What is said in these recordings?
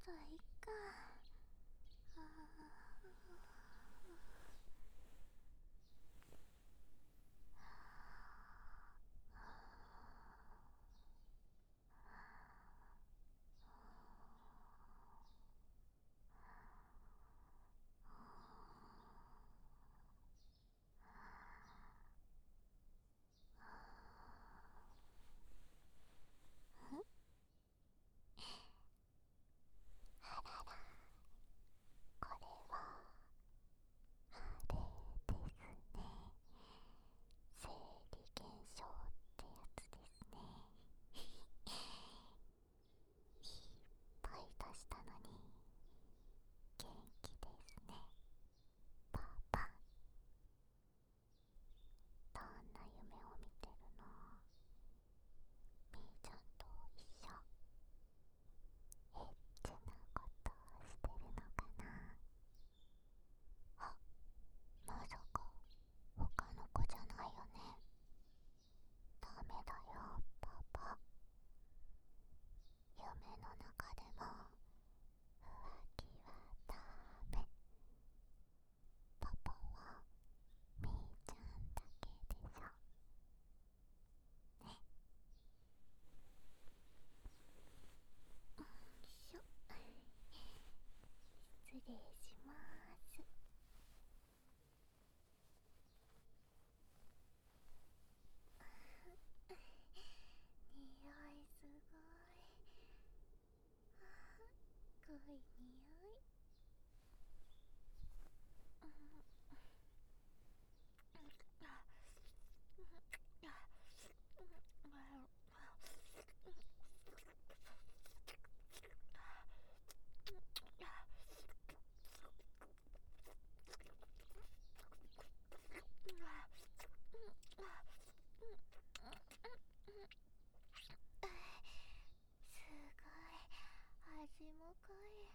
いか。あこれはあれですね。生理現象ってやつですね。いっぱい出したのに元気ですね。パパ、どんな夢を見てるの？みーちゃんと一緒。エッチなことをしてるのかな？あ、まさか他の子じゃないよね。ダメだよ、パパ。夢の中でも浮気はダメ。パパはみーちゃんだけでしょ。ね。よいしょ。失礼します。匂いすごい。濃い匂い。すごい。味も濃い。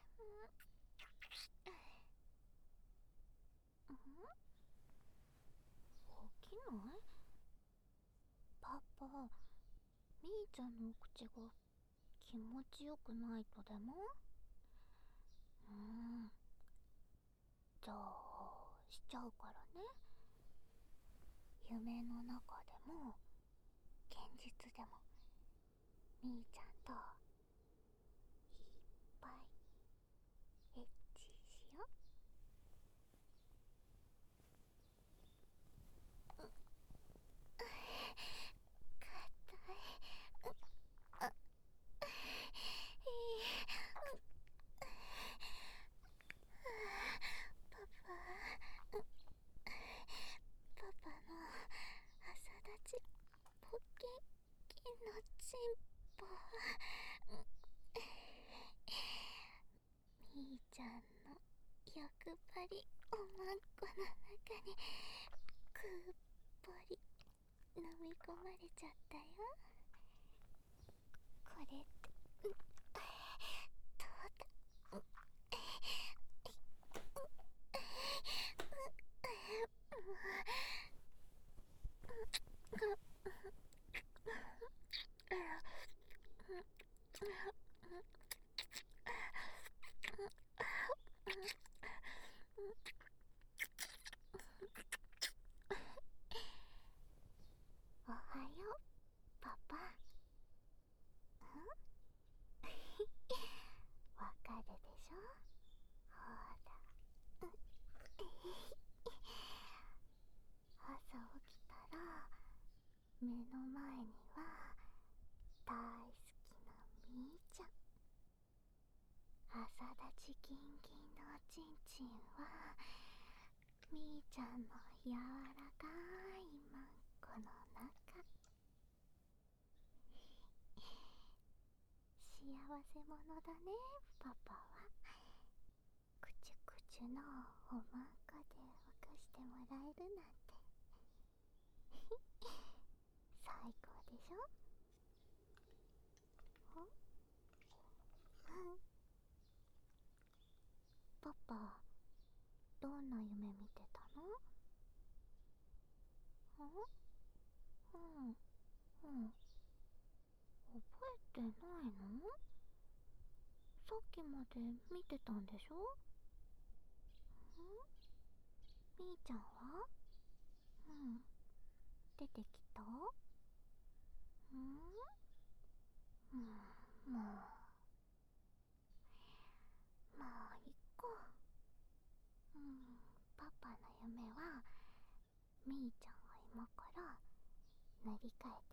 起きない？パパ、みーちゃんのお口が気持ちよくないとでも？じゃあしちゃうからね。夢の中でも現実でもみーちゃんといっぱいエッチしよ。硬い。パパの朝立ちポッキンキンのチンポ。みーちゃんの欲張りおまんこの中にくっぽり飲み込まれちゃったよ。これってどうだ？おはよう、パパ。わかるでしょ？ほら。朝起きたら目の前には大好きなみーちゃん。朝立ちギンギンのおちんちんはみーちゃんの柔らかいまんこの中。幸せ者だね、パパは。くちゅくちゅのおまんこで起こしてもらえるなんて最高でしょ？パパ、どんな夢見てたの？うん、覚えてないの？さっきまで見てたんでしょ？みーちゃんは？出てきた？もういっか。パパの夢はみーちゃんを今から塗り替えて